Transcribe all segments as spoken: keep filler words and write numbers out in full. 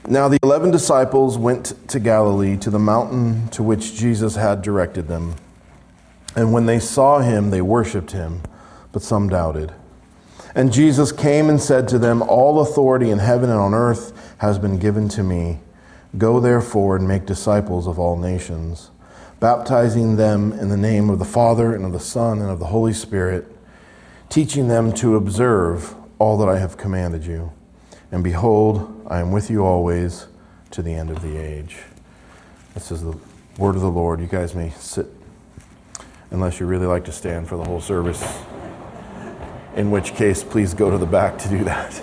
Now the eleven disciples went to Galilee, to the mountain to which Jesus had directed them. And when they saw him, they worshipped him, but some doubted. And Jesus came and said to them, "All authority in heaven and on earth has been given to me. Go therefore and make disciples of all nations, baptizing them in the name of the Father and of the Son and of the Holy Spirit, teaching them to observe all that I have commanded you. And behold, I am with you always to the end of the age." This is the word of the Lord. You guys may sit, unless you really like to stand for the whole service, in which case, please go to the back to do that.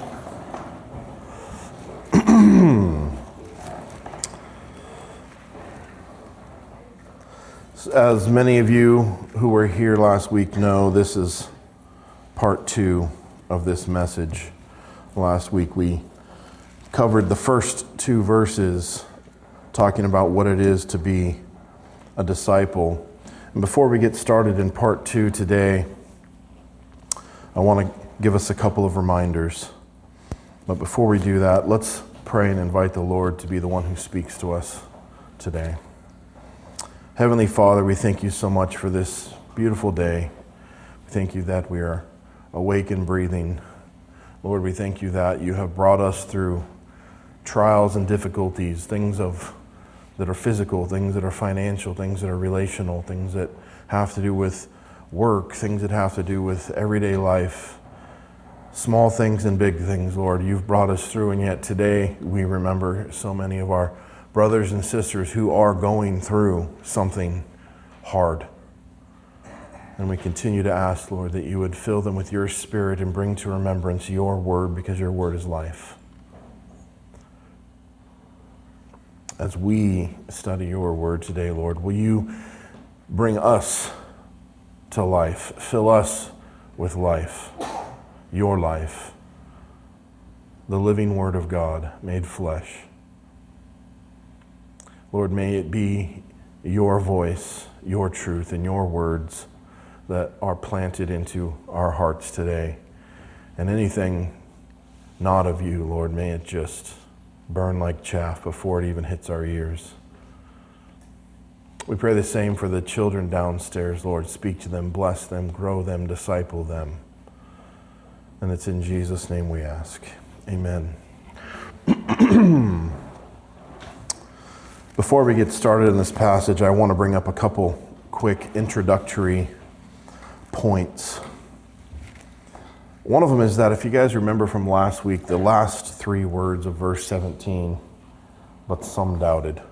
As many of you who were here last week know, this is part two of this message. Last week we covered the first two verses talking about what it is to be a disciple. And before we get started in part two today, I want to give us a couple of reminders. But before we do that, let's pray and invite the Lord to be the one who speaks to us today. Heavenly Father, we thank you so much for this beautiful day. We thank you that we are awake and breathing. Lord, we thank you that you have brought us through trials and difficulties, things of that are physical, things that are financial, things that are relational, things that have to do with work, things that have to do with everyday life, small things and big things, Lord. You've brought us through, and yet today we remember so many of our brothers and sisters who are going through something hard. And we continue to ask, Lord, that you would fill them with your Spirit and bring to remembrance your word, because your word is life. As we study your word today, Lord, will you bring us to life, fill us with life, your life, the living word of God made flesh. Lord, may it be your voice, your truth, and your words that are planted into our hearts today. And anything not of you, Lord, may it just burn like chaff before it even hits our ears. We pray the same for the children downstairs, Lord. Speak to them, bless them, grow them, disciple them. And it's in Jesus' name we ask. Amen. Before we get started in this passage, I want to bring up a couple quick introductory points. One of them is that if you guys remember from last week, the last three words of verse seventeen, but some doubted.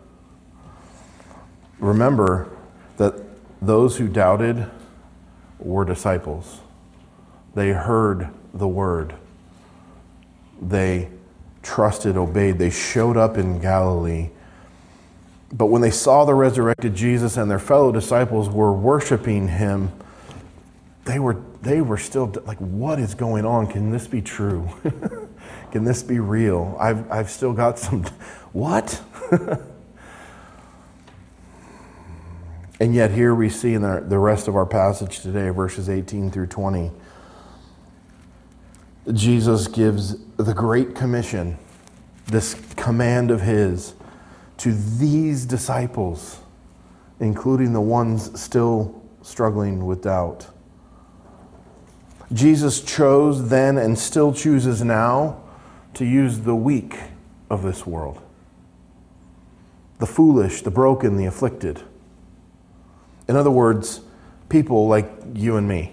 Remember that those who doubted were disciples. They heard the word. They trusted, obeyed. They showed up in Galilee. But when they saw the resurrected Jesus and their fellow disciples were worshiping him, they were they were still like, what is going on? Can this be true? Can this be real? I've I've still got some, what? And yet here we see in the, the rest of our passage today, verses eighteen through twenty, Jesus gives the Great Commission, this command of his, to these disciples, including the ones still struggling with doubt. Jesus chose then and still chooses now to use the weak of this world, the foolish, the broken, the afflicted. In other words, people like you and me,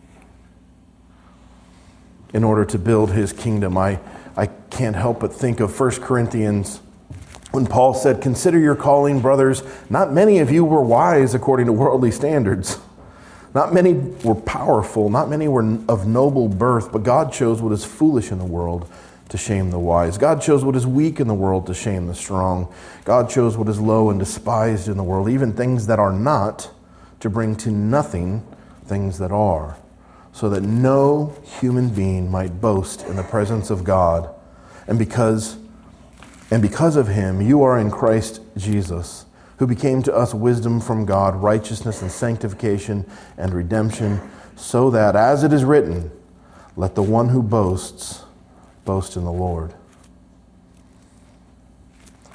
in order to build his kingdom. I, I can't help but think of First Corinthians when Paul said, "Consider your calling, brothers. Not many of you were wise according to worldly standards. Not many were powerful. Not many were of noble birth. But God chose what is foolish in the world to shame the wise. God chose what is weak in the world to shame the strong. God chose what is low and despised in the world, even things that are not, to bring to nothing things that are, so that no human being might boast in the presence of God. And because and because of him, you are in Christ Jesus, who became to us wisdom from God, righteousness and sanctification and redemption, so that, as it is written, let the one who boasts boast in the Lord."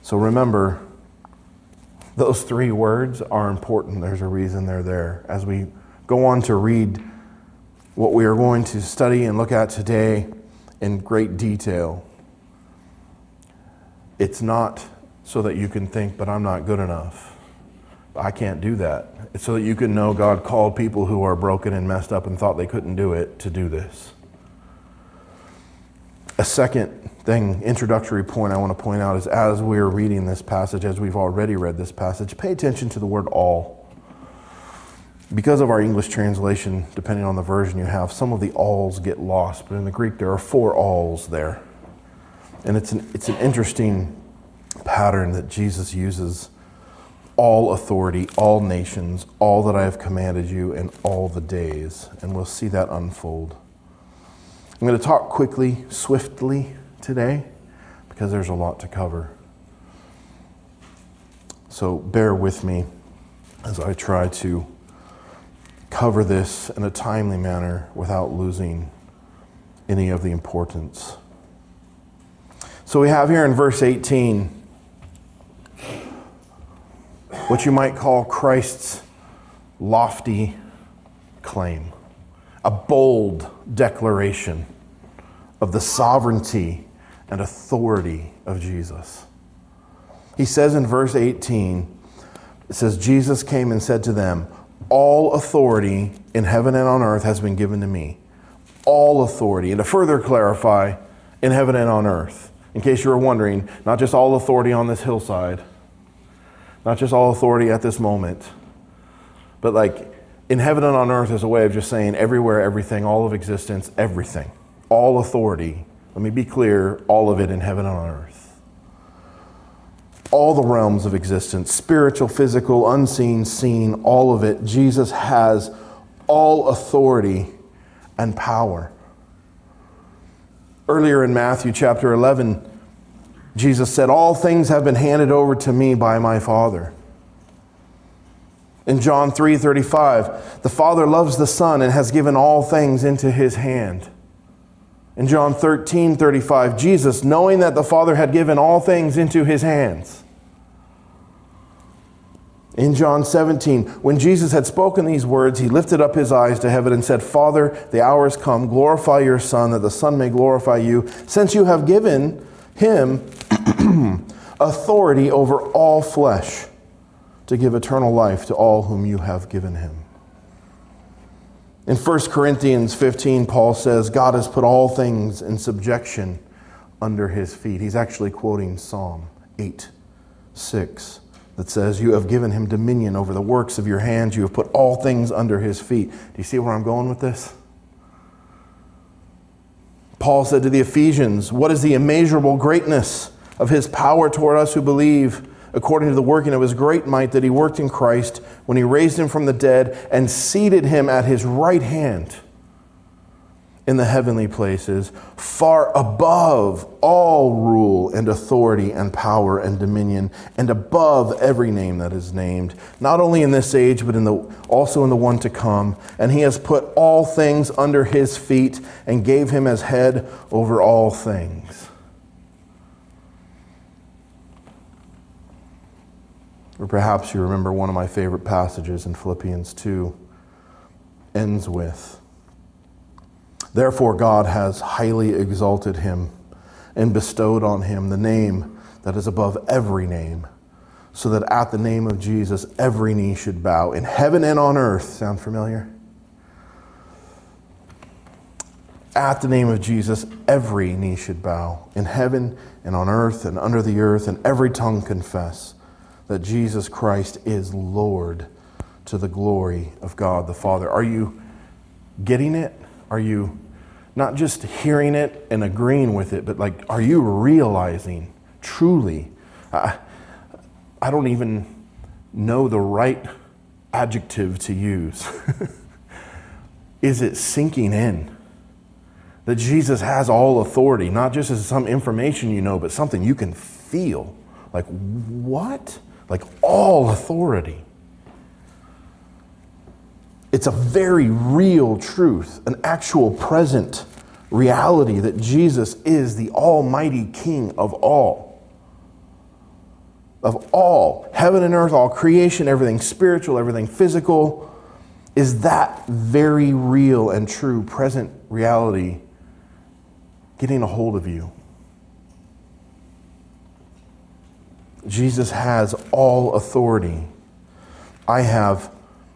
So remember, those three words are important. There's a reason they're there. As we go on to read what we are going to study and look at today in great detail, it's not so that you can think, but I'm not good enough. I can't do that. It's so that you can know God called people who are broken and messed up and thought they couldn't do it to do this. A second thing, introductory point I want to point out is as we're reading this passage, as we've already read this passage, pay attention to the word all. Because of our English translation, depending on the version you have, some of the alls get lost, but in the Greek there are four alls there. And it's an, it's an interesting pattern that Jesus uses. All authority, all nations, all that I have commanded you, and all the days. And we'll see that unfold. I'm going to talk quickly, swiftly today, because there's a lot to cover. So bear with me as I try to cover this in a timely manner without losing any of the importance. So we have here in verse eighteen what you might call Christ's lofty claim, a bold declaration of the sovereignty and authority of Jesus. He says in verse eighteen, it says, Jesus came and said to them, all authority in heaven and on earth has been given to me. All authority. And to further clarify, in heaven and on earth. In case you were wondering, not just all authority on this hillside, not just all authority at this moment, but like in heaven and on earth is a way of just saying everywhere, everything, all of existence, everything. All authority. Let me be clear, all of it in heaven and on earth. All the realms of existence, spiritual, physical, unseen, seen, all of it. Jesus has all authority and power. Earlier in Matthew chapter eleven, Jesus said, all things have been handed over to me by my Father. In John three thirty-five, the Father loves the Son and has given all things into his hand. In John thirteen thirty-five, Jesus, knowing that the Father had given all things into his hands. In John seventeen, when Jesus had spoken these words, he lifted up his eyes to heaven and said, Father, the hour has come, glorify your Son, that the Son may glorify you, since you have given him authority over all flesh, to give eternal life to all whom you have given him. In First Corinthians fifteen, Paul says, God has put all things in subjection under his feet. He's actually quoting Psalm eight six, that says, you have given him dominion over the works of your hands. You have put all things under his feet. Do you see where I'm going with this? Paul said to the Ephesians, what is the immeasurable greatness of his power toward us who believe, according to the working of his great might that he worked in Christ when he raised him from the dead and seated him at his right hand in the heavenly places, far above all rule and authority and power and dominion, and above every name that is named, not only in this age, but in the also in the one to come. And he has put all things under his feet and gave him as head over all things. Or perhaps you remember one of my favorite passages in Philippians two, ends with, therefore God has highly exalted him and bestowed on him the name that is above every name, so that at the name of Jesus every knee should bow in heaven and on earth. Sound familiar? At the name of Jesus every knee should bow in heaven and on earth and under the earth, and every tongue confess that Jesus Christ is Lord, to the glory of God the Father. Are you getting it? Are you not just hearing it and agreeing with it, but like, are you realizing truly? I, I don't even know the right adjective to use. Is it sinking in that Jesus has all authority, not just as some information you know, but something you can feel? Like, what? Like all authority. It's a very real truth, an actual present reality that Jesus is the almighty King of all. of all, heaven and earth, all creation, everything spiritual, everything physical, is that very real and true present reality getting a hold of you. Jesus has all authority. I have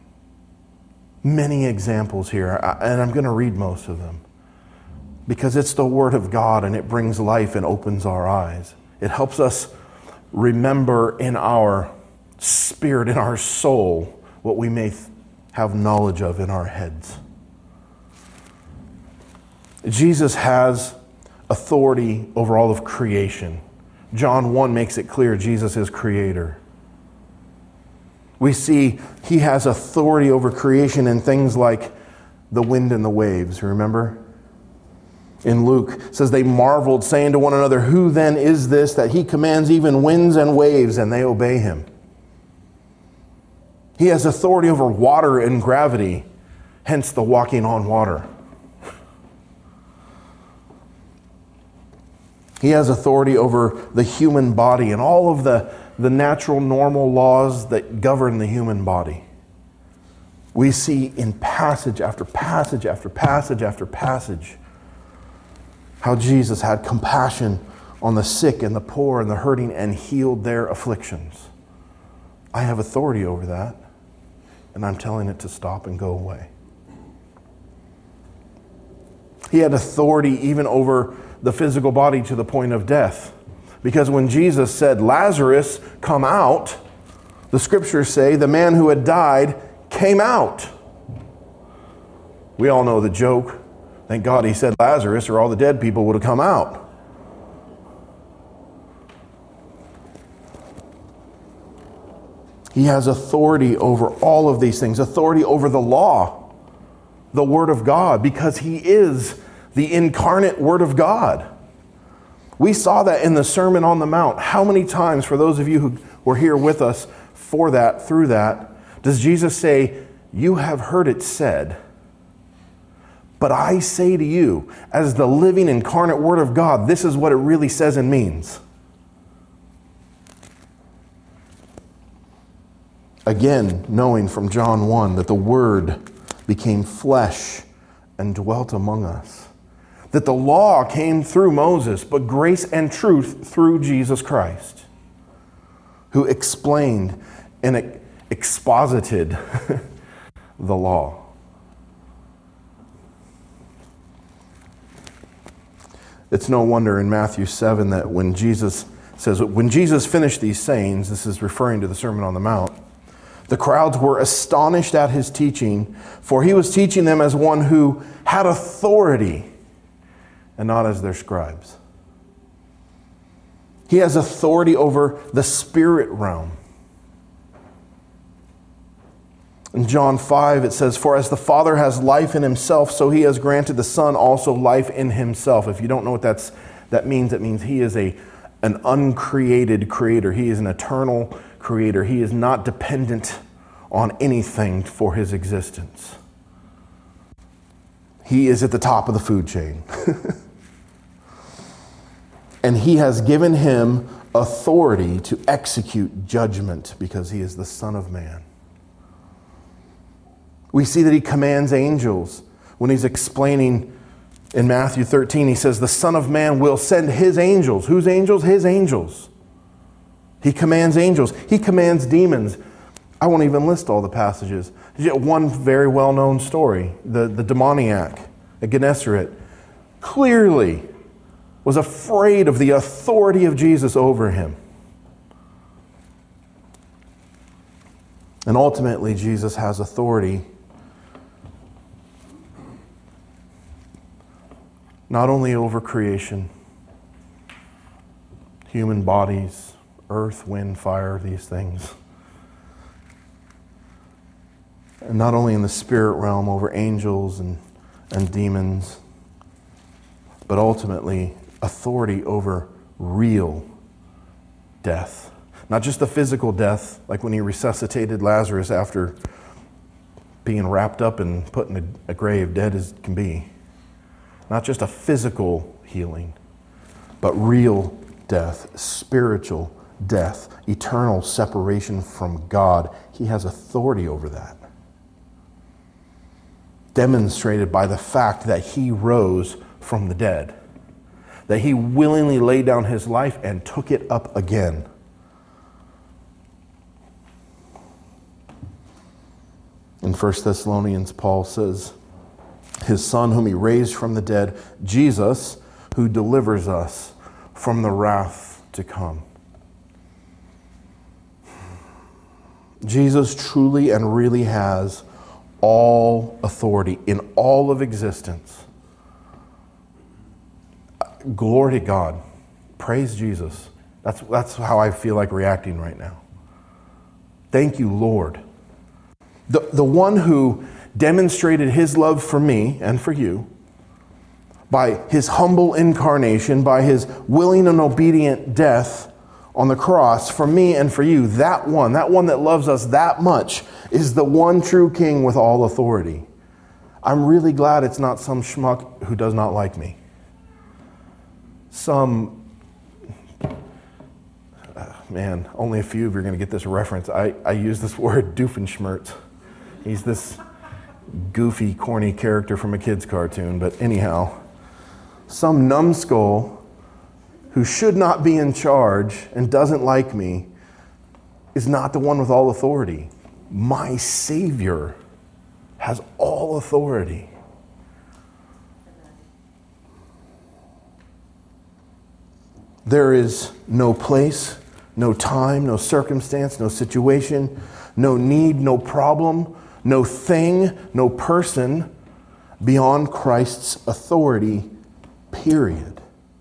many examples here, and I'm going to read most of them because it's the Word of God and it brings life and opens our eyes. It helps us remember in our spirit, in our soul, what we may have knowledge of in our heads. Jesus has authority over all of creation. John one makes it clear Jesus is creator. We see he has authority over creation in things like the wind and the waves, remember? In Luke, it says they marveled, saying to one another, "Who then is this that he commands even winds and waves, and they obey him?" He has authority over water and gravity, hence the walking on water. He has authority over the human body and all of the, the natural, normal laws that govern the human body. We see in passage after passage after passage after passage how Jesus had compassion on the sick and the poor and the hurting and healed their afflictions. I have authority over that, and I'm telling it to stop and go away. He had authority even over the physical body to the point of death. Because when Jesus said, "Lazarus, come out," the scriptures say the man who had died came out. We all know the joke. Thank God he said Lazarus, or all the dead people would have come out. He has authority over all of these things, authority over the law, the Word of God, because he is the incarnate Word of God. We saw that in the Sermon on the Mount. How many times, for those of you who were here with us for that, through that, does Jesus say, "You have heard it said, but I say to you," as the living incarnate Word of God, this is what it really says and means. Again, knowing from John one that the Word became flesh and dwelt among us. That the law came through Moses, but grace and truth through Jesus Christ, who explained and exposited the law. It's no wonder in Matthew seven that when Jesus says, when Jesus finished these sayings, this is referring to the Sermon on the Mount, the crowds were astonished at his teaching, for he was teaching them as one who had authority and not as their scribes. He has authority over the spirit realm. In John five, it says, "For as the Father has life in himself, so he has granted the Son also life in himself." If you don't know what that's, that means, it means he is a, an uncreated creator. He is an eternal creator. He is not dependent on anything for his existence. He is at the top of the food chain. And he has given him authority to execute judgment because he is the Son of Man. We see that he commands angels. When he's explaining in Matthew thirteen, he says, "The Son of Man will send his angels." Whose angels? His angels. He commands angels. He commands demons. I won't even list all the passages. One very well-known story, the, the demoniac at Gennesaret, clearly was afraid of the authority of Jesus over him. And ultimately, Jesus has authority not only over creation, human bodies, earth, wind, fire, these things, and not only in the spirit realm over angels and, and demons, but ultimately authority over real death. Not just the physical death, like when he resuscitated Lazarus after being wrapped up and put in a, a grave, dead as can be. Not just a physical healing, but real death, spiritual death, eternal separation from God. He has authority over that, demonstrated by the fact that he rose from the dead, that he willingly laid down his life and took it up again. In First Thessalonians, Paul says, his Son whom he raised from the dead, Jesus, who delivers us from the wrath to come. Jesus truly and really has all authority in all of existence. Glory to God. Praise Jesus. That's, that's how I feel like reacting right now. Thank you, Lord. The, the one who demonstrated his love for me and for you by his humble incarnation, by his willing and obedient death on the cross for me and for you, that one, that one that loves us that much, is the one true King with all authority. I'm really glad it's not some schmuck who does not like me. Some, uh, man, only a few of you are going to get this reference. I, I use this word, Doofenshmirtz. He's this goofy, corny character from a kid's cartoon, but anyhow, some numbskull who should not be in charge and doesn't like me is not the one with all authority. My Savior has all authority. There is no place, no time, no circumstance, no situation, no need, no problem, no thing, no person beyond Christ's authority, period.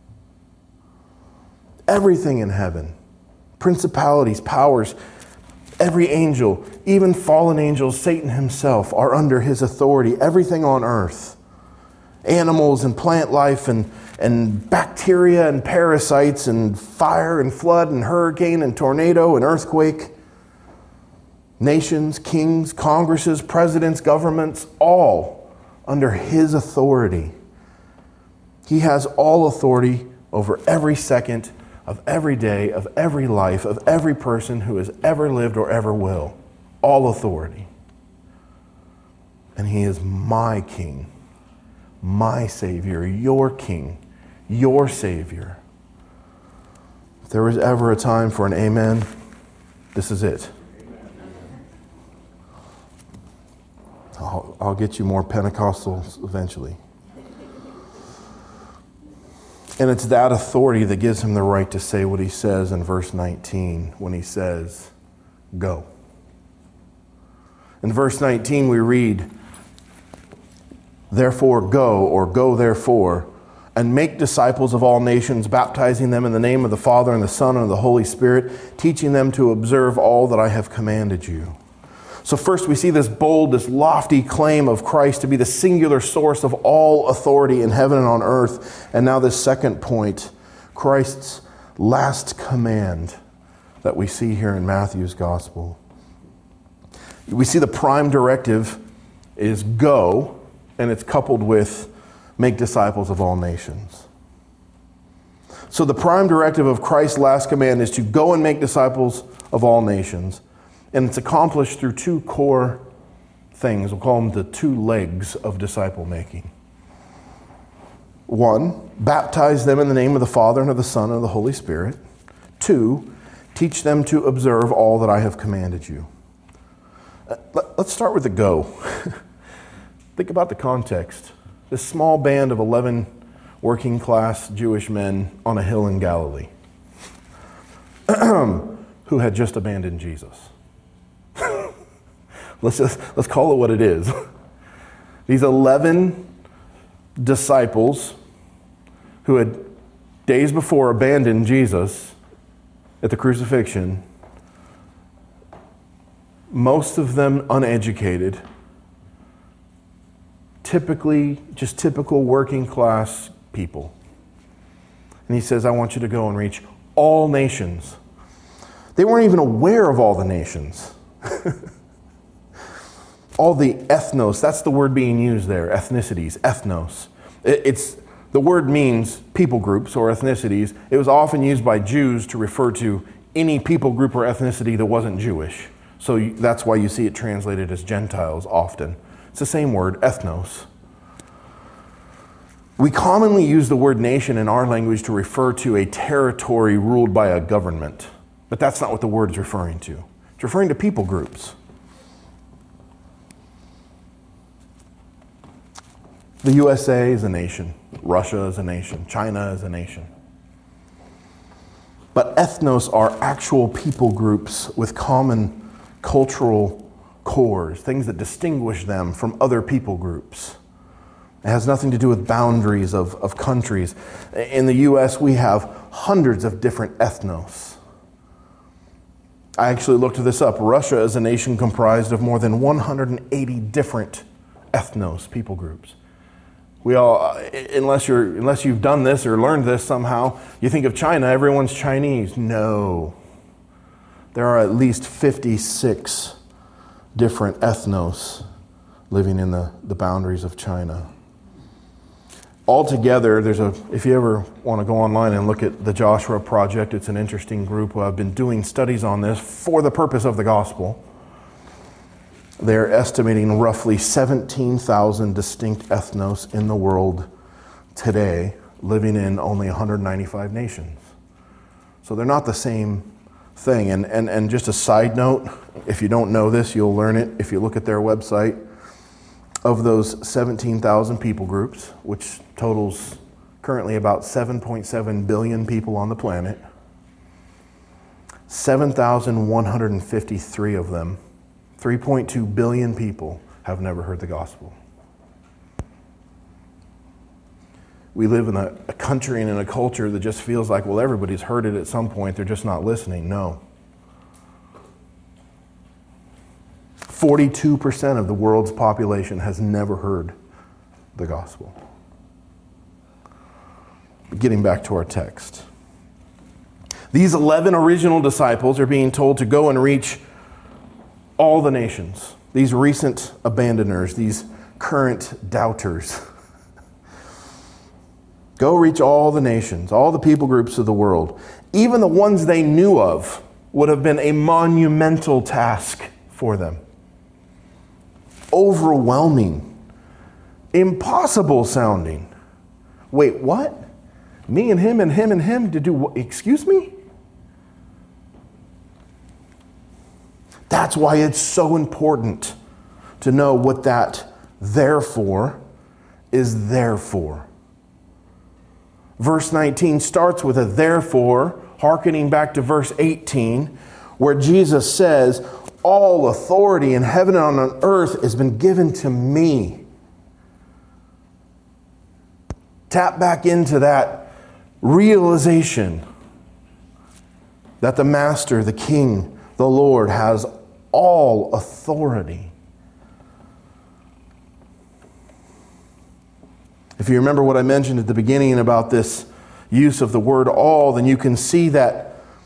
Everything in heaven, principalities, powers, every angel, even fallen angels, Satan himself, are under his authority. Everything on earth, animals and plant life and, and bacteria and parasites and fire and flood and hurricane and tornado and earthquake, nations, kings, congresses, presidents, governments, all under his authority. He has all authority over every second of every day, of every life, of every person who has ever lived or ever will. All authority. And he is my King, my Savior, your King, your Savior. If there was ever a time for an amen, this is it. I'll, I'll get you more Pentecostals eventually. And it's that authority that gives him the right to say what he says in verse nineteen when he says, go. In verse nineteen we read, therefore go, or go therefore, and make disciples of all nations, baptizing them in the name of the Father and the Son and of the Holy Spirit, teaching them to observe all that I have commanded you. So first we see this bold, this lofty claim of Christ to be the singular source of all authority in heaven and on earth. And now this second point, Christ's last command that we see here in Matthew's gospel. We see the prime directive is go, and it's coupled with make disciples of all nations. So the prime directive of Christ's last command is to go and make disciples of all nations. And it's accomplished through two core things. We'll call them the two legs of disciple making. One, baptize them in the name of the Father and of the Son and of the Holy Spirit. Two, teach them to observe all that I have commanded you. Let's start with the go. Think about the context. This small band of eleven working class Jewish men on a hill in Galilee who had just abandoned Jesus. Let's just, let's call it what it is. These eleven disciples who had days before abandoned Jesus at the crucifixion, most of them uneducated, typically just typical working class people. And he says, I want you to go and reach all nations. They weren't even aware of all the nations. All the ethnos, that's the word being used there, ethnicities, ethnos. It's, the word means people groups or ethnicities. It was often used by Jews to refer to any people group or ethnicity that wasn't Jewish. So you, that's why you see it translated as Gentiles often. It's the same word, ethnos. We commonly use the word nation in our language to refer to a territory ruled by a government, but that's not what the word is referring to. It's referring to people groups. The U S A is a nation. Russia is a nation. China is a nation. But ethnos are actual people groups with common cultural cores, things that distinguish them from other people groups. It has nothing to do with boundaries of, of countries. In the U S, we have hundreds of different ethnos. I actually looked this up. Russia is a nation comprised of more than one hundred eighty different ethnos, people groups. We all, unless you're, unless you've done this or learned this somehow, you think of China, everyone's Chinese. No. There are at least fifty-six different ethnos living in the, the boundaries of China. Altogether, there's a, if you ever want to go online and look at the Joshua Project, it's an interesting group who have been doing studies on this for the purpose of the gospel. They're estimating roughly seventeen thousand distinct ethnos in the world today, living in only one hundred ninety-five nations. So they're not the same thing. And, and, and just a side note, if you don't know this, you'll learn it if you look at their website. Of those seventeen thousand people groups, which totals currently about seven point seven billion people on the planet, seven thousand one hundred fifty-three of them, three point two billion people, have never heard the gospel. We live in a, a country and in a culture that just feels like, well, everybody's heard it at some point, they're just not listening. No. forty-two percent of the world's population has never heard the gospel. Getting back to our text. These eleven original disciples are being told to go and reach all the nations. These recent abandoners, these current doubters. Go reach all the nations, all the people groups of the world. Even the ones they knew of would have been a monumental task for them. Overwhelming, impossible sounding. Wait, what? Me and him and him and him to do what? Excuse me? That's why it's so important to know what that therefore is there for. Verse nineteen starts with a therefore, hearkening back to verse eighteen, where Jesus says, all authority in heaven and on earth has been given to me. Tap back into that realization that the Master, the King, the Lord has all authority. If you remember what I mentioned at the beginning about this use of the word all, then you can see that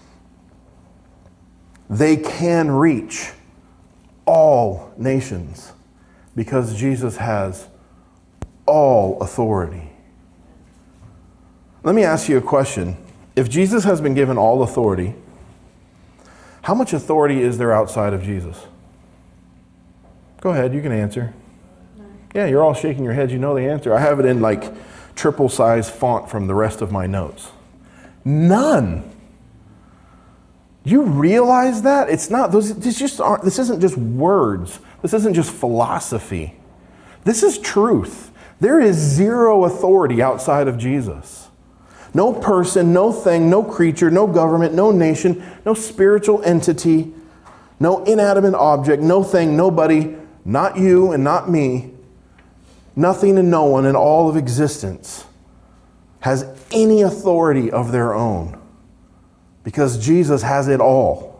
they can reach all nations because Jesus has all authority. Let me ask you a question. If Jesus has been given all authority, how much authority is there outside of Jesus? Go ahead, you can answer. Yeah, you're all shaking your heads. You know the answer. I have it in like triple size font from the rest of my notes. None. You realize that? It's not, those, this, just aren't, this isn't just words. This isn't just philosophy. This is truth. There is zero authority outside of Jesus. No person, no thing, no creature, no government, no nation, no spiritual entity, no inanimate object, no thing, nobody, not you and not me, nothing and no one in all of existence has any authority of their own. Because Jesus has it all.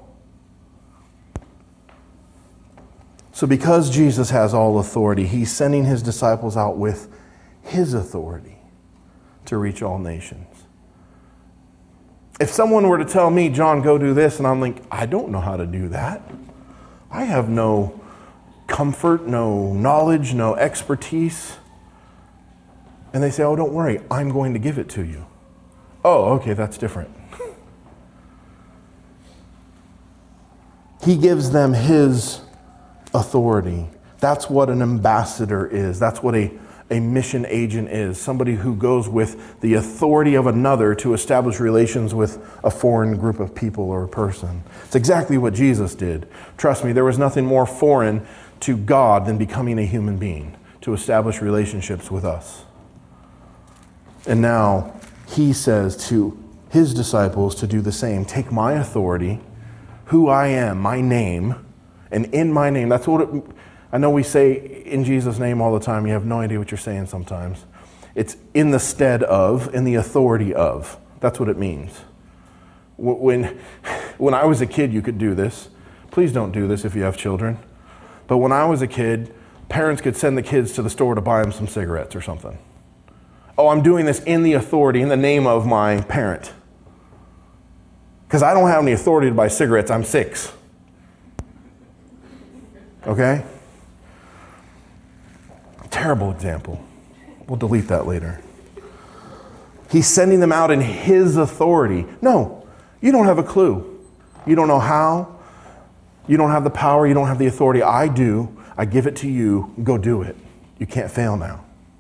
So because Jesus has all authority, he's sending his disciples out with his authority to reach all nations. If someone were to tell me, John, go do this, and I'm like, I don't know how to do that. I have no comfort, no knowledge, no expertise. And they say, oh, don't worry, I'm going to give it to you. Oh, okay, that's different. He gives them his authority. That's what an ambassador is. That's what a, a mission agent is. Somebody who goes with the authority of another to establish relations with a foreign group of people or a person. It's exactly what Jesus did. Trust me, there was nothing more foreign to God than becoming a human being, to establish relationships with us. And now he says to his disciples to do the same. Take my authority, who I am, my name, and in my name. That's what it, I know we say in Jesus' name all the time. You have no idea what you're saying sometimes. It's in the stead of, in the authority of. That's what it means. When, when I was a kid, you could do this. Please don't do this if you have children. But when I was a kid, parents could send the kids to the store to buy them some cigarettes or something. Oh, I'm doing this in the authority, in the name of my parent. Because I don't have any authority to buy cigarettes. I'm six. Okay? Terrible example. We'll delete that later. He's sending them out in his authority. No, you don't have a clue. You don't know how. You don't have the power. You don't have the authority. I do. I give it to you. Go do it. You can't fail now.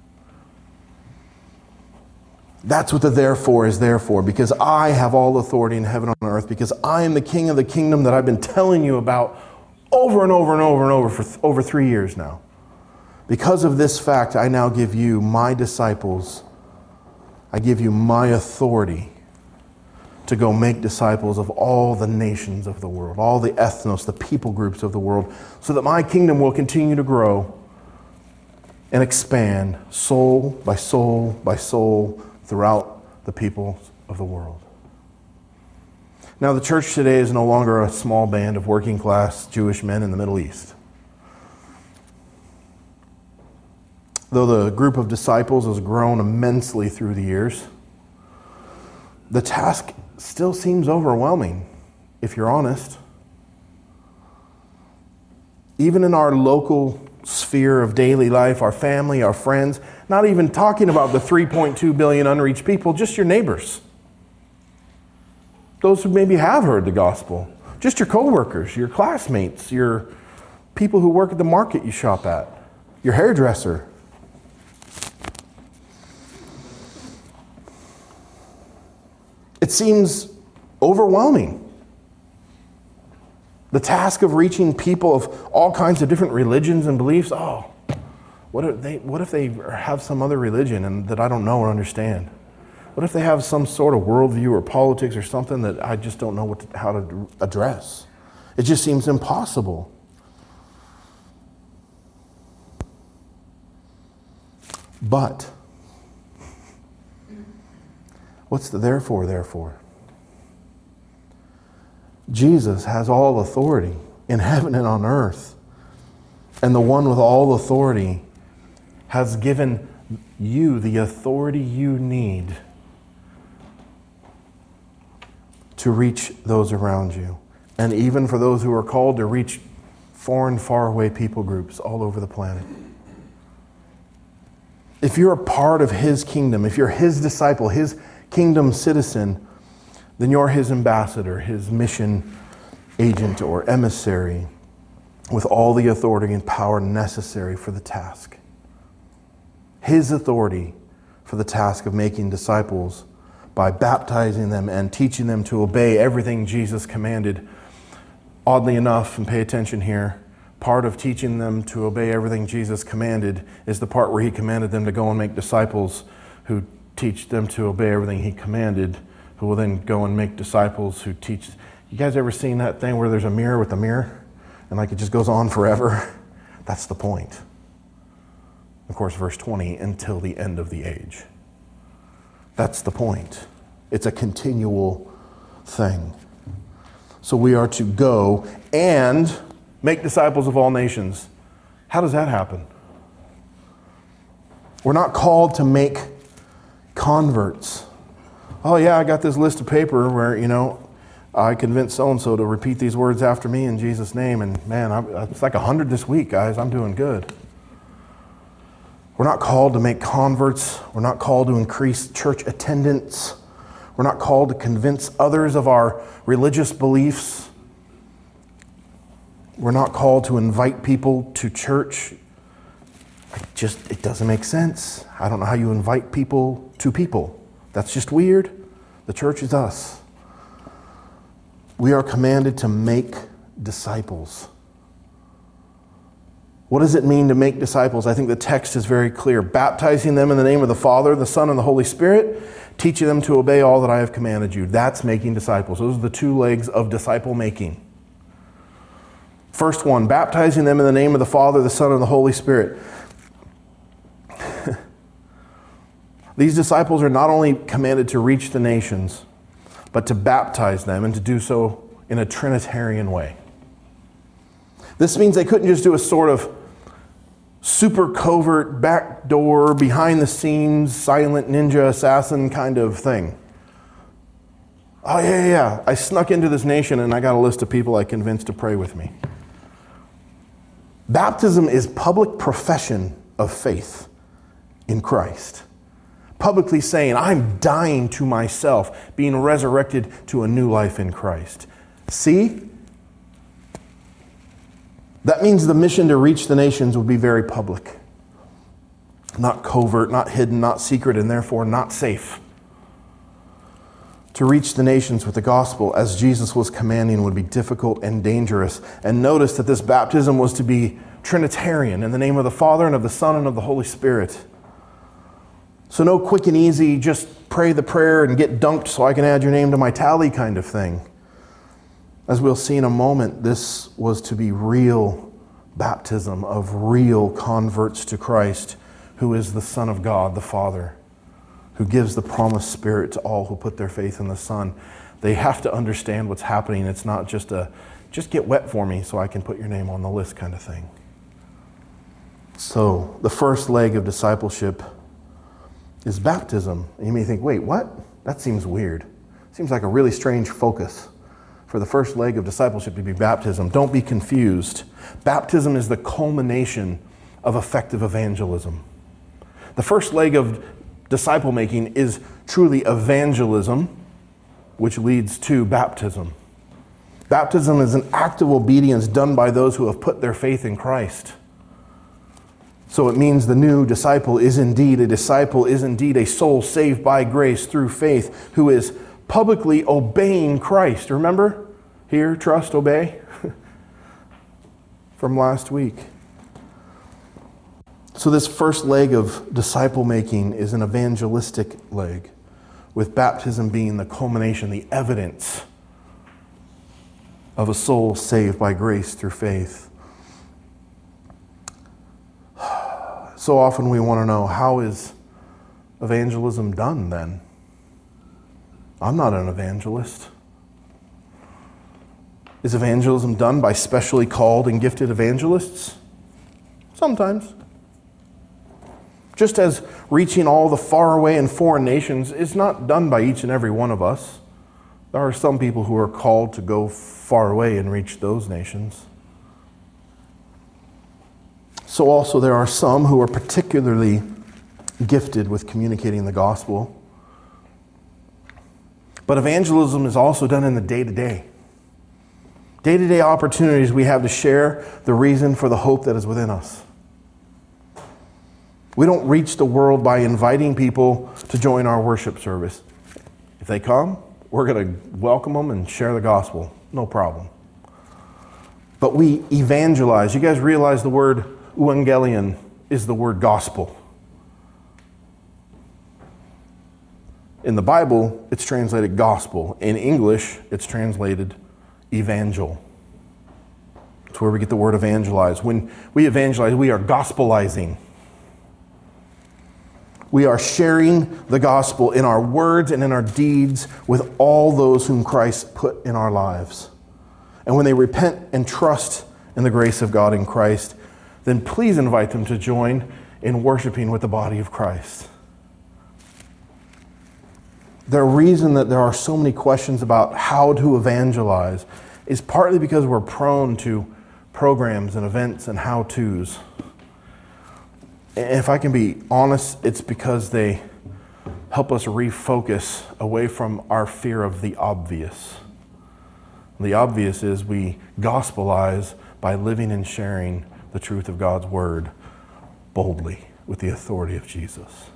That's what the therefore is there for, because I have all authority in heaven and on earth, because I am the king of the kingdom that I've been telling you about over and over and over and over for th- over three years now. Because of this fact, I now give you, my disciples, I give you my authority to go make disciples of all the nations of the world, all the ethnos, the people groups of the world, so that my kingdom will continue to grow and expand soul by soul by soul throughout the peoples of the world. Now, the church today is no longer a small band of working class Jewish men in the Middle East. Though the group of disciples has grown immensely through the years, the task still seems overwhelming, if you're honest. Even in our local sphere of daily life, our family, our friends, not even talking about the three point two billion unreached people, just your neighbors. Those who maybe have heard the gospel. Just your coworkers, your classmates, your people who work at the market you shop at, your hairdresser. It seems overwhelming. The task of reaching people of all kinds of different religions and beliefs. Oh, what if they, what if they have some other religion and that I don't know or understand? What if they have some sort of worldview or politics or something that I just don't know what to, how to address? It just seems impossible. But what's the therefore, therefore? Jesus has all authority in heaven and on earth. And the one with all authority has given you the authority you need to reach those around you. And even for those who are called to reach foreign, faraway people groups all over the planet. If you're a part of his kingdom, if you're his disciple, his kingdom citizen, then you're his ambassador, his mission agent or emissary with all the authority and power necessary for the task. His authority for the task of making disciples by baptizing them and teaching them to obey everything Jesus commanded. Oddly enough, and pay attention here, part of teaching them to obey everything Jesus commanded is the part where he commanded them to go and make disciples who teach them to obey everything he commanded, who will then go and make disciples who teach. You guys ever seen that thing where there's a mirror with a mirror and like it just goes on forever? That's the point. Of course, verse twenty, until the end of the age. That's the point. It's a continual thing. So we are to go and make disciples of all nations. How does that happen? We're not called to make converts. Oh yeah, I got this list of paper where, you know, I convinced so-and-so to repeat these words after me in Jesus' name, and man, I, it's like a hundred this week, guys. I'm doing good. We're not called to make converts. We're not called to increase church attendance. We're not called to convince others of our religious beliefs. We're not called to invite people to church. It just, it doesn't make sense. I don't know how you invite people to people. That's just weird. The church is us. We are commanded to make disciples. What does it mean to make disciples? I think the text is very clear. Baptizing them in the name of the Father, the Son, and the Holy Spirit, teaching them to obey all that I have commanded you. That's making disciples. Those are the two legs of disciple making. First one, baptizing them in the name of the Father, the Son, and the Holy Spirit. These disciples are not only commanded to reach the nations, but to baptize them and to do so in a Trinitarian way. This means they couldn't just do a sort of super covert, backdoor, behind the scenes, silent ninja assassin kind of thing. Oh yeah, yeah, yeah, I snuck into this nation and I got a list of people I convinced to pray with me. Baptism is public profession of faith in Christ. Publicly saying, I'm dying to myself, being resurrected to a new life in Christ. See? That means the mission to reach the nations would be very public. Not covert, not hidden, not secret, and therefore not safe. To reach the nations with the gospel, as Jesus was commanding, would be difficult and dangerous. And notice that this baptism was to be Trinitarian, in the name of the Father and of the Son and of the Holy Spirit. So no quick and easy, just pray the prayer and get dunked so I can add your name to my tally kind of thing. As we'll see in a moment, this was to be real baptism of real converts to Christ, who is the Son of God, the Father, who gives the promised Spirit to all who put their faith in the Son. They have to understand what's happening. It's not just a, just get wet for me so I can put your name on the list kind of thing. So the first leg of discipleship is baptism. And you may think, wait, what? That seems weird. Seems like a really strange focus for the first leg of discipleship to be baptism. Don't be confused. Baptism is the culmination of effective evangelism. The first leg of disciple making is truly evangelism, which leads to baptism. Baptism is an act of obedience done by those who have put their faith in Christ. So it means the new disciple is indeed a disciple, is indeed a soul saved by grace through faith, who is publicly obeying Christ. Remember? Hear, trust, obey. From last week. So this first leg of disciple making is an evangelistic leg, with baptism being the culmination, the evidence of a soul saved by grace through faith. So often we want to know, how is evangelism done then? I'm not an evangelist. Is evangelism done by specially called and gifted evangelists? Sometimes. Just as reaching all the faraway and foreign nations is not done by each and every one of us. There are some people who are called to go far away and reach those nations. So also there are some who are particularly gifted with communicating the gospel. But evangelism is also done in the day-to-day. Day-to-day opportunities we have to share the reason for the hope that is within us. We don't reach the world by inviting people to join our worship service. If they come, we're going to welcome them and share the gospel. No problem. But we evangelize. You guys realize the word evangelion is the word gospel. In the Bible, it's translated gospel. In English, it's translated evangel. That's where we get the word evangelize. When we evangelize, we are gospelizing. We are sharing the gospel in our words and in our deeds with all those whom Christ put in our lives. And when they repent and trust in the grace of God in Christ, then please invite them to join in worshiping with the body of Christ. The reason that there are so many questions about how to evangelize is partly because we're prone to programs and events and how-tos. And if I can be honest, it's because they help us refocus away from our fear of the obvious. The obvious is we gospelize by living and sharing the truth of God's word boldly with the authority of Jesus.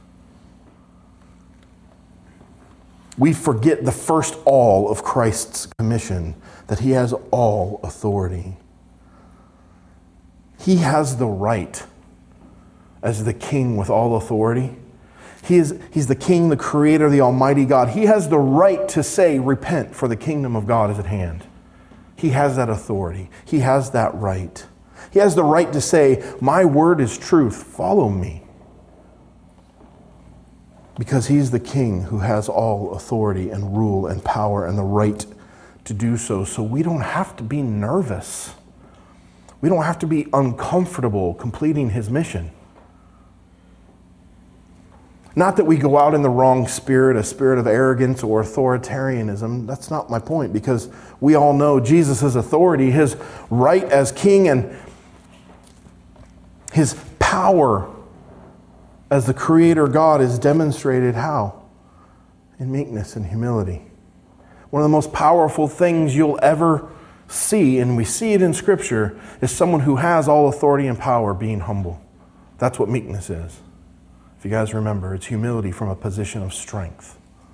We forget the first all of Christ's commission, that he has all authority. He has the right as the king with all authority. He is, he's the king, the creator, the almighty God. He has the right to say, repent, for the kingdom of God is at hand. He has that authority. He has that right. He has the right to say, my word is truth, follow me. Because he's the king who has all authority and rule and power and the right to do so. So we don't have to be nervous. We don't have to be uncomfortable completing his mission. Not that we go out in the wrong spirit, a spirit of arrogance or authoritarianism. That's not my point, because we all know Jesus' authority, his right as king, and his power as the creator God is demonstrated how? In meekness and humility. One of the most powerful things you'll ever see, and we see it in Scripture, is someone who has all authority and power being humble. That's what meekness is. If you guys remember, it's humility from a position of strength.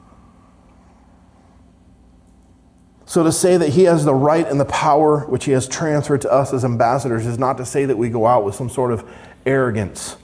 So to say that he has the right and the power which he has transferred to us as ambassadors is not to say that we go out with some sort of arrogance,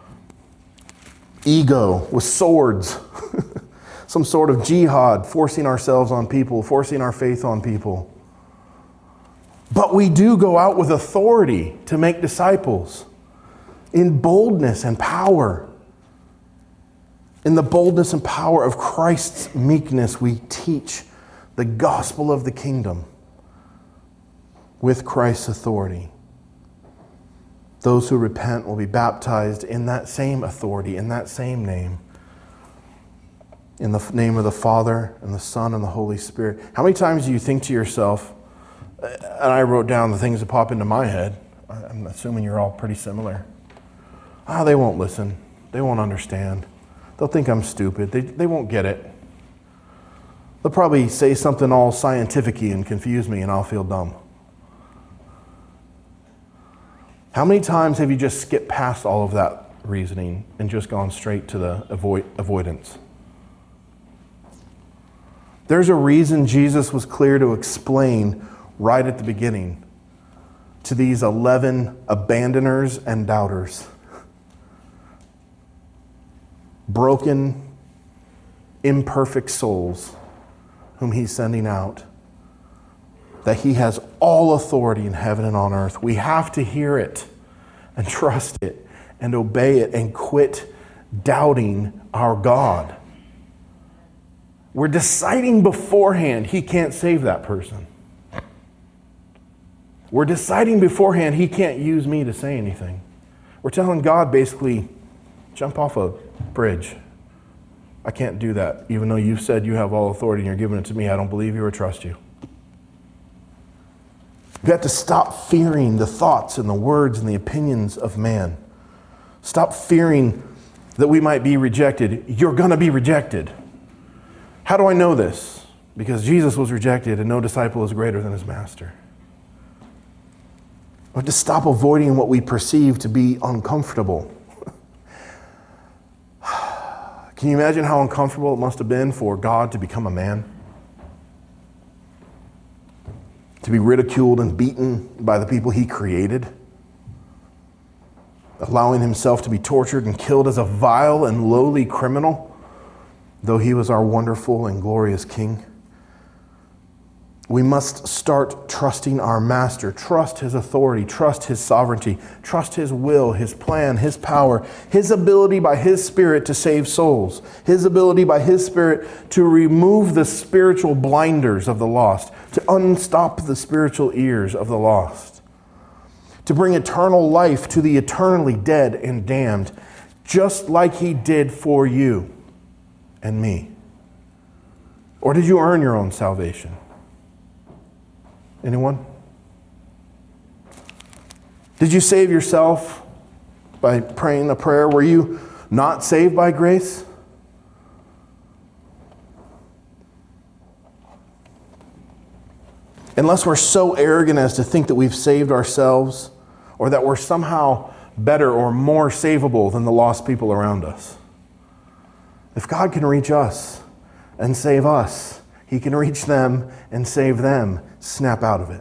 ego, with swords, some sort of jihad, forcing ourselves on people, forcing our faith on people. But we do go out with authority to make disciples in boldness and power. In the boldness and power of Christ's meekness, we teach the gospel of the kingdom with Christ's authority. Those who repent will be baptized in that same authority, in that same name, in the name of the Father and the Son and the Holy Spirit. How many times do you think to yourself, and I wrote down the things that pop into my head, I'm assuming you're all pretty similar. Ah, they won't listen. They won't understand. They'll think I'm stupid. They, they won't get it. They'll probably say something all scientific-y and confuse me, and I'll feel dumb. How many times have you just skipped past all of that reasoning and just gone straight to the avoid, avoidance? There's a reason Jesus was clear to explain right at the beginning to these eleven abandoners and doubters. Broken, imperfect souls whom he's sending out, that he has all authority in heaven and on earth. We have to hear it and trust it and obey it and quit doubting our God. We're deciding beforehand he can't save that person. We're deciding beforehand he can't use me to say anything. We're telling God basically, jump off a bridge. I can't do that. Even though you've said you have all authority and you're giving it to me, I don't believe you or trust you. You have to stop fearing the thoughts and the words and the opinions of man. Stop fearing that we might be rejected. You're going to be rejected. How do I know this? Because Jesus was rejected and no disciple is greater than his master. We have to stop avoiding what we perceive to be uncomfortable. Can you imagine how uncomfortable it must have been for God to become a man? To be ridiculed and beaten by the people he created? Allowing himself to be tortured and killed as a vile and lowly criminal, though he was our wonderful and glorious King? We must start trusting our Master, trust his authority, trust his sovereignty, trust his will, his plan, his power, his ability by his Spirit to save souls, his ability by his Spirit to remove the spiritual blinders of the lost, to unstop the spiritual ears of the lost, to bring eternal life to the eternally dead and damned, just like he did for you and me. Or did you earn your own salvation? Anyone? Did you save yourself by praying a prayer? Were you not saved by grace? And unless we're so arrogant as to think that we've saved ourselves or that we're somehow better or more savable than the lost people around us. If God can reach us and save us, He can reach them and save them. Snap out of it.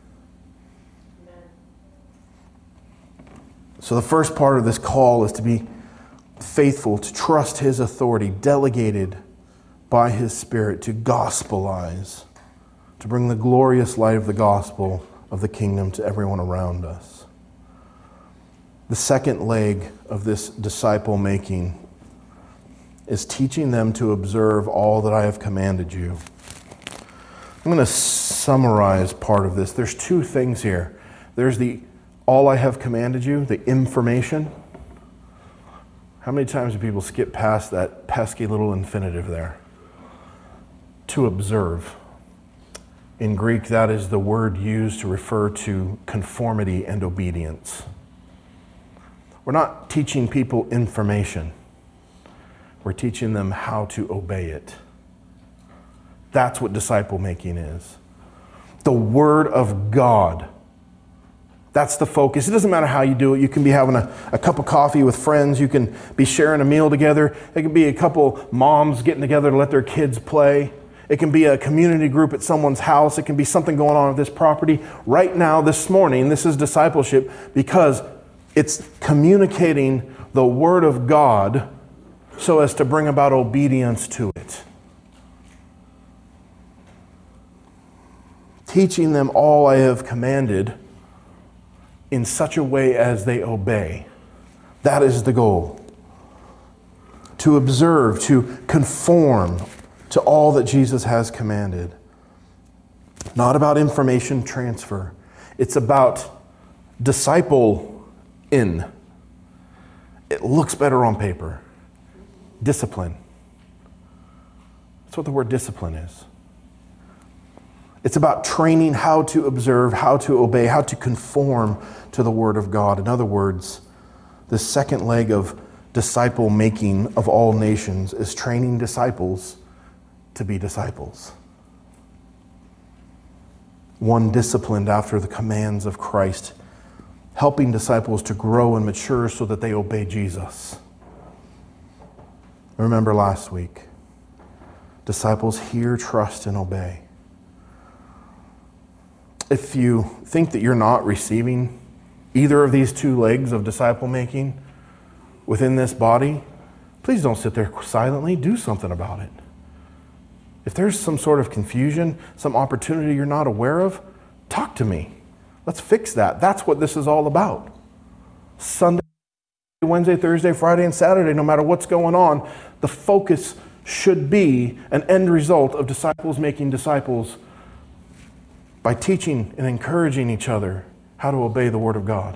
So the first part of this call is to be faithful, to trust His authority, delegated by His Spirit to gospelize, to bring the glorious light of the gospel of the kingdom to everyone around us. The second leg of this disciple making is teaching them to observe all that I have commanded you. I'm going to summarize part of this. There's two things here. There's the all I have commanded you, the information. How many times do people skip past that pesky little infinitive there? To observe. In Greek, that is the word used to refer to conformity and obedience. We're not teaching people information. We're teaching them how to obey it. That's what disciple making is. The Word of God. That's the focus. It doesn't matter how you do it. You can be having a, a cup of coffee with friends. You can be sharing a meal together. It can be a couple moms getting together to let their kids play. It can be a community group at someone's house. It can be something going on at this property. Right now, this morning, this is discipleship because it's communicating the Word of God so as to bring about obedience to it. Teaching them all I have commanded in such a way as they obey. That is the goal. To observe, to conform to all that Jesus has commanded. Not about information transfer. It's about disciple in. It looks better on paper. Discipline. That's what the word discipline is. It's about training how to observe, how to obey, how to conform to the Word of God. In other words, the second leg of disciple making of all nations is training disciples to be disciples. One disciplined after the commands of Christ, helping disciples to grow and mature so that they obey Jesus. Remember last week, disciples hear, trust, and obey. If you think that you're not receiving either of these two legs of disciple making within this body, please don't sit there silently. Do something about it. If there's some sort of confusion, some opportunity you're not aware of, talk to me. Let's fix that. That's what this is all about. Sunday, Wednesday, Thursday, Friday, and Saturday, no matter what's going on, the focus should be an end result of disciples making disciples by teaching and encouraging each other how to obey the Word of God.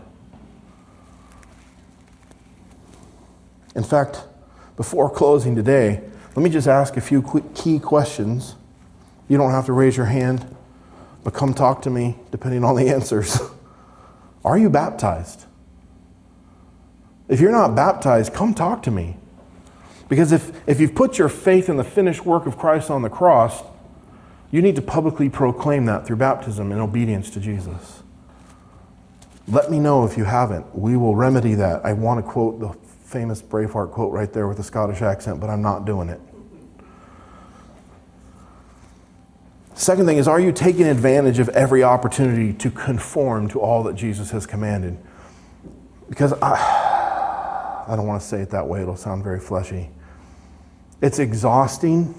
In fact, before closing today, let me just ask a few quick key questions. You don't have to raise your hand, but come talk to me depending on the answers. Are you baptized? If you're not baptized, come talk to me. Because if, if you've put your faith in the finished work of Christ on the cross, you need to publicly proclaim that through baptism in obedience to Jesus. Let me know if you haven't. We will remedy that. I want to quote the famous Braveheart quote right there with a Scottish accent, but I'm not doing it. Second thing is, are you taking advantage of every opportunity to conform to all that Jesus has commanded? Because I, I don't want to say it that way. It'll sound very fleshy. It's exhausting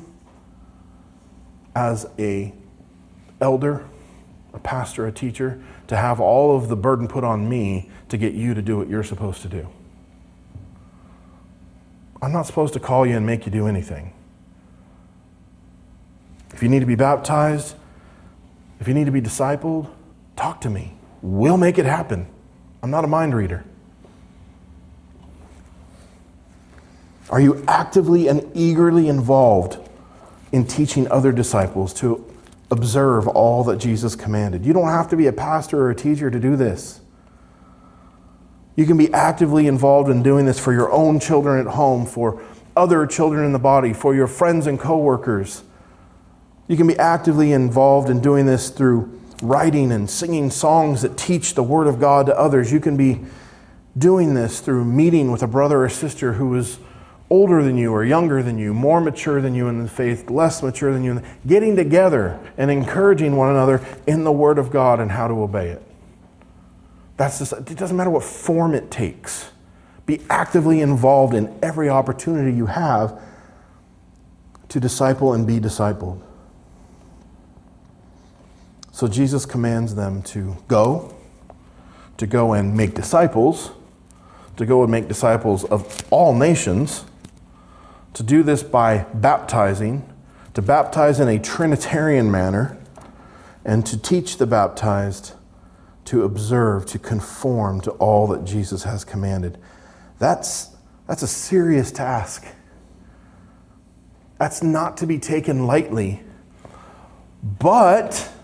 as a elder, a pastor, a teacher, to have all of the burden put on me to get you to do what you're supposed to do. I'm not supposed to call you and make you do anything. If you need to be baptized, if you need to be discipled, talk to me. We'll make it happen. I'm not a mind reader. Are you actively and eagerly involved in teaching other disciples to observe all that Jesus commanded? You don't have to be a pastor or a teacher to do this. You can be actively involved in doing this for your own children at home, for other children in the body, for your friends and coworkers. You can be actively involved in doing this through writing and singing songs that teach the Word of God to others. You can be doing this through meeting with a brother or sister who is older than you or younger than you, more mature than you in the faith, less mature than you, getting together and encouraging one another in the Word of God and how to obey it. That's just, it doesn't matter what form it takes. Be actively involved in every opportunity you have to disciple and be discipled. So Jesus commands them to go, to go and make disciples, to go and make disciples of all nations, to do this by baptizing, to baptize in a Trinitarian manner, and to teach the baptized to observe, to conform to all that Jesus has commanded. That's, that's a serious task. That's not to be taken lightly. But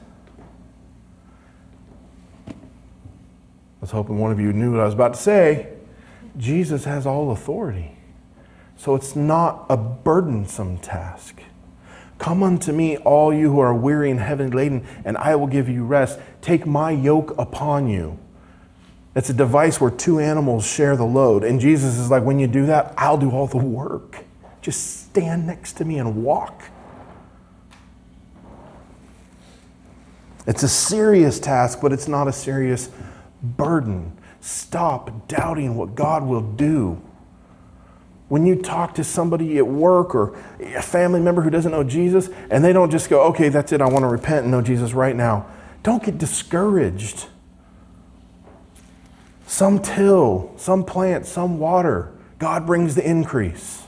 I was hoping one of you knew what I was about to say. Jesus has all authority. So it's not a burdensome task. Come unto me, all you who are weary and heavy laden, and I will give you rest. Take my yoke upon you. It's a device where two animals share the load. And Jesus is like, when you do that, I'll do all the work. Just stand next to me and walk. It's a serious task, but it's not a serious burden. Stop doubting what God will do. When you talk to somebody at work or a family member who doesn't know Jesus, and they don't just go, okay, that's it, I want to repent and know Jesus right now. Don't get discouraged. Some till, some plant, some water. God brings the increase.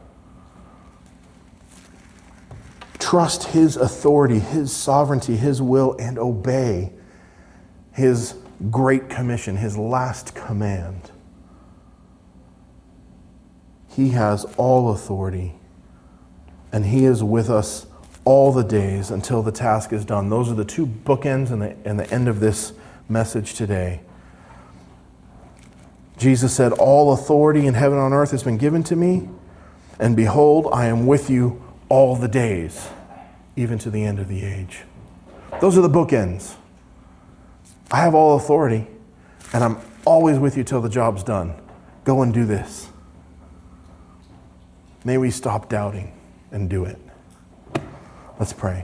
Trust His authority, His sovereignty, His will, and obey His great commission, His last command. He has all authority, and He is with us all the days until the task is done. Those are the two bookends and the, and the end of this message today. Jesus said, all authority in heaven and on earth has been given to me, and behold, I am with you all the days, even to the end of the age. Those are the bookends. I have all authority, and I'm always with you till the job's done. Go and do this. May we stop doubting and do it. Let's pray.